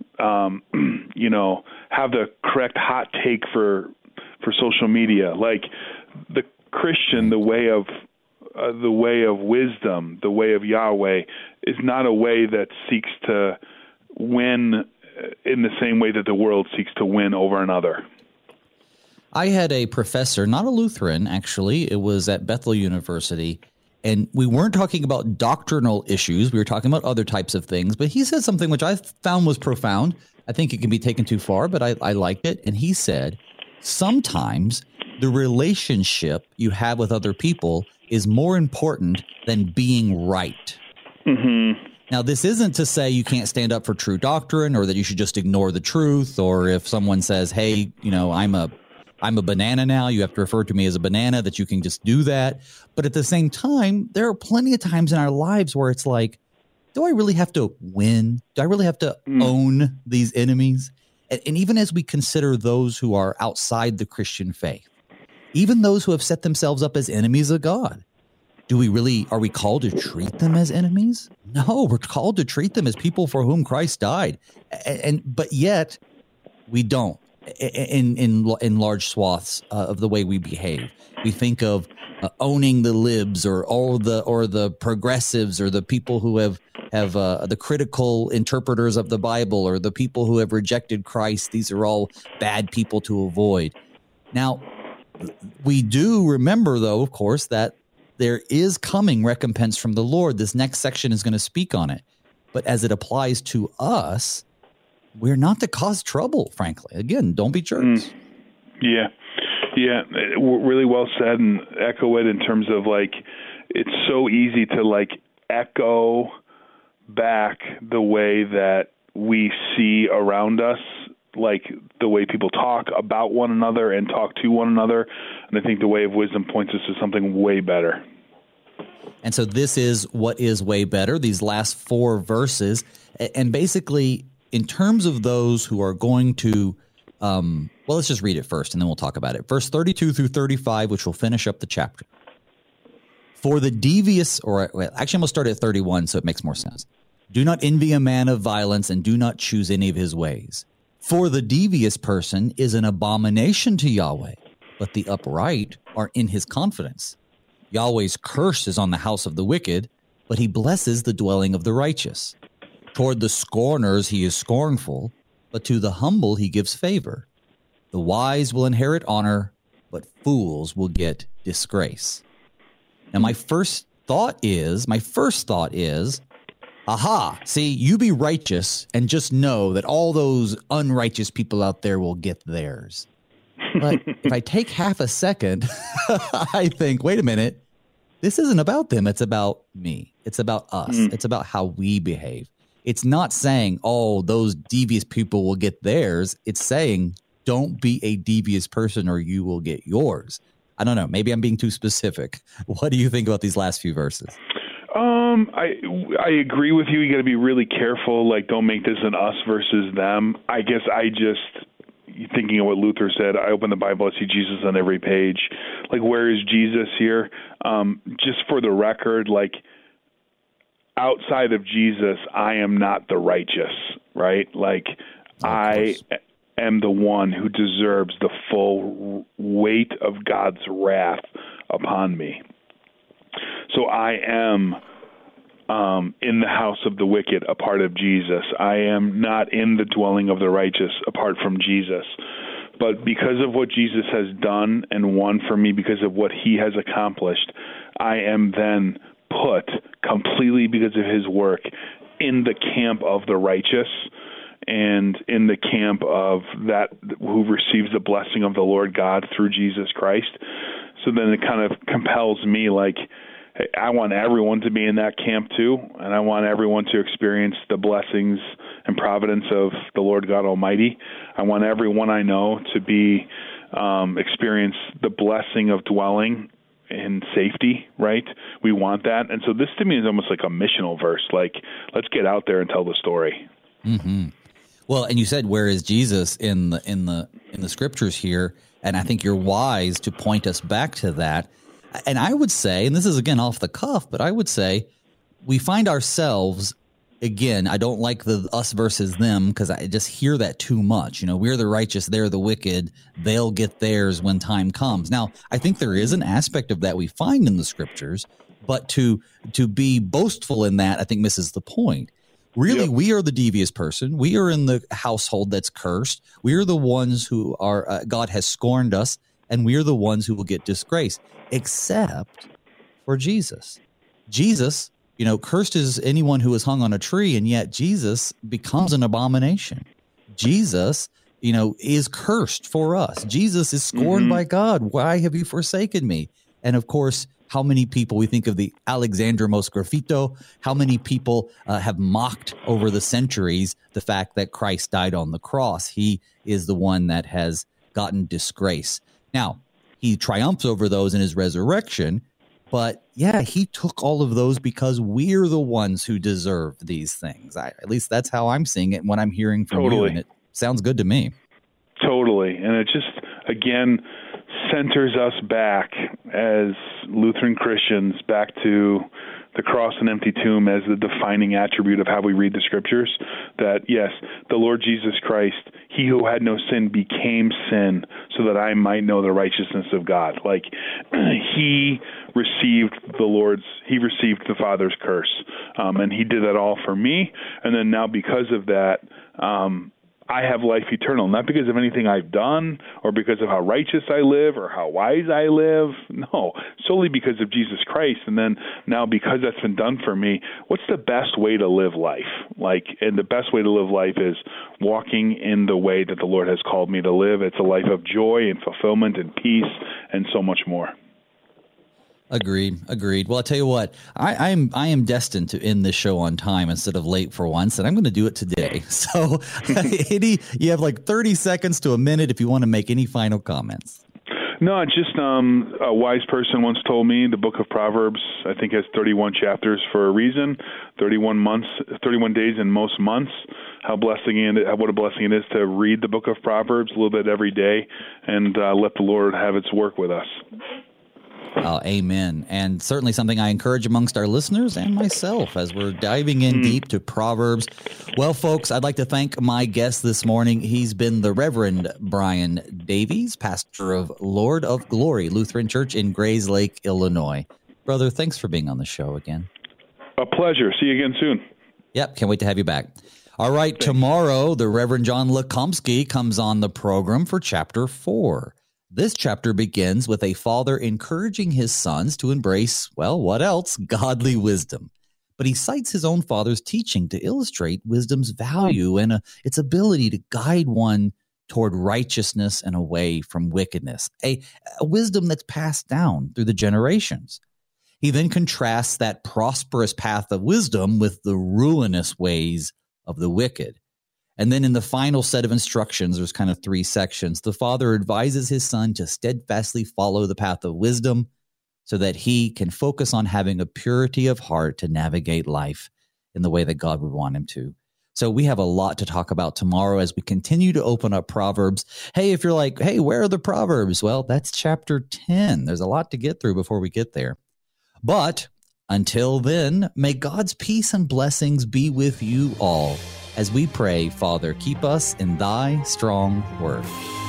Speaker 2: have the correct hot take for social media. Like the Christian, the way of wisdom, the way of Yahweh is not a way that seeks to win in the same way that the world seeks to win over another.
Speaker 1: I had a professor, not a Lutheran, actually. It was at Bethel University. And we weren't talking about doctrinal issues. We were talking about other types of things. But he said something which I found was profound. I think it can be taken too far, but I liked it. And he said, sometimes the relationship you have with other people is more important than being right. Mm-hmm. Now, this isn't to say you can't stand up for true doctrine or that you should just ignore the truth. Or if someone says, hey, I'm a banana now, you have to refer to me as a banana, that you can just do that. But at the same time, there are plenty of times in our lives where it's like, do I really have to win? Do I really have to own these enemies? And even as we consider those who are outside the Christian faith, even those who have set themselves up as enemies of God, are we called to treat them as enemies? No, we're called to treat them as people for whom Christ died. But yet we don't. In large swaths of the way we behave, we think of owning the libs or the progressives or the people who have the critical interpreters of the Bible or the people who have rejected Christ. These are all bad people to avoid. Now, we do remember, though, of course, that there is coming recompense from the Lord. This next section is going to speak on it. But as it applies to us, we're not to cause trouble, frankly. Again, don't be jerks.
Speaker 2: Yeah, really well said, and echo it in terms of it's so easy to echo back the way that we see around us, like the way people talk about one another and talk to one another. And I think the way of wisdom points us to something way better.
Speaker 1: And so this is what is way better, these last 4 verses. And basically, in terms of those who are going to, let's just read it first and then we'll talk about it. Verse 32 through 35, which will finish up the chapter. For the devious, actually I'm going to start at 31 so it makes more sense. Do not envy a man of violence and do not choose any of his ways. For the devious person is an abomination to Yahweh, but the upright are in his confidence. Yahweh's curse is on the house of the wicked, but he blesses the dwelling of the righteous. Toward the scorners he is scornful, but to the humble he gives favor. The wise will inherit honor, but fools will get disgrace. Now my first thought is, see, you be righteous and just know that all those unrighteous people out there will get theirs. But if I take half a second, I think, wait a minute, this isn't about them. It's about me. It's about us. It's about how we behave. It's not saying, oh, those devious people will get theirs. It's saying, don't be a devious person or you will get yours. I don't know. Maybe I'm being too specific. What do you think about these last few verses?
Speaker 2: I agree with you. You got to be really careful. Like, don't make this an us versus them. I guess thinking of what Luther said, I open the Bible, I see Jesus on every page. Like, where is Jesus here? Just for the record, like, outside of Jesus, I am not the righteous, right? Like, I am the one who deserves the full weight of God's wrath upon me. So I am in the house of the wicked, a part of Jesus. I am not in the dwelling of the righteous, apart from Jesus. But because of what Jesus has done and won for me, because of what he has accomplished, I am then put completely because of his work in the camp of the righteous and in the camp of that who receives the blessing of the Lord God through Jesus Christ. So then it kind of compels me, like, hey, I want everyone to be in that camp too, and I want everyone to experience the blessings and providence of the Lord God Almighty. I want everyone I know to be experience the blessing of dwelling in safety, right? We want that. And so this to me is almost like a missional verse, like, let's get out there and tell the story.
Speaker 1: Mm-hmm. Well, and you said, where is Jesus in the scriptures here? And I think you're wise to point us back to that. And I would say, and this is again off the cuff, but I would say we find ourselves, again, I don't like the us versus them because I just hear that too much. You know, we're the righteous, they're the wicked, they'll get theirs when time comes. Now, I think there is an aspect of that we find in the scriptures, but to be boastful in that, I think misses the point. Really, we are the devious person. We are in the household that's cursed. We are the ones who are, God has scorned us, and we are the ones who will get disgraced, except for Jesus. Jesus, you know, cursed is anyone who is hung on a tree, and yet Jesus becomes an abomination. Jesus, you know, is cursed for us. Jesus is scorned by God. Why have you forsaken me? And of course, how many people, we think of the Alexandros Graffito, how many people have mocked over the centuries the fact that Christ died on the cross. He is the one that has gotten disgrace. Now, he triumphs over those in his resurrection, but yeah, he took all of those because we're the ones who deserve these things. At least that's how I'm seeing it and what I'm hearing from you, and it sounds good to me.
Speaker 2: Totally, and it just, again, centers us back as Lutheran Christians back to the cross and empty tomb as the defining attribute of how we read the scriptures. That, yes, the Lord Jesus Christ, he who had no sin became sin so that I might know the righteousness of God. Like, he received the Father's curse, and he did that all for me. And then now because of that, I have life eternal, not because of anything I've done or because of how righteous I live or how wise I live. No, solely because of Jesus Christ. And then now because that's been done for me, what's the best way to live life? And the best way to live life is walking in the way that the Lord has called me to live. It's a life of joy and fulfillment and peace and so much more.
Speaker 1: Agreed. Well, I'll tell you what, I am destined to end this show on time instead of late for once, and I'm going to do it today. So you have like 30 seconds to a minute if you want to make any final comments.
Speaker 2: No, just a wise person once told me the book of Proverbs, I think, has 31 chapters for a reason, 31 days in most months. What a blessing it is to read the book of Proverbs a little bit every day and let the Lord have its work with us.
Speaker 1: Amen. And certainly something I encourage amongst our listeners and myself as we're diving in deep to Proverbs. Well, folks, I'd like to thank my guest this morning. He's been the Reverend Brian Davies, pastor of Lord of Glory Lutheran Church in Grayslake, Illinois. Brother, thanks for being on the show again.
Speaker 2: A pleasure. See you again soon.
Speaker 1: Yep. Can't wait to have you back. All right. Thanks. Tomorrow, the Reverend John Lekomsky comes on the program for Chapter 4. This chapter begins with a father encouraging his sons to embrace, well, what else? Godly wisdom. But he cites his own father's teaching to illustrate wisdom's value and its ability to guide one toward righteousness and away from wickedness, a wisdom that's passed down through the generations. He then contrasts that prosperous path of wisdom with the ruinous ways of the wicked. And then in the final set of instructions, there's kind of 3 sections. The father advises his son to steadfastly follow the path of wisdom so that he can focus on having a purity of heart to navigate life in the way that God would want him to. So we have a lot to talk about tomorrow as we continue to open up Proverbs. Hey, if you're like, hey, where are the Proverbs? Well, that's chapter 10. There's a lot to get through before we get there. But until then, may God's peace and blessings be with you all. As we pray, Father, keep us in thy strong word.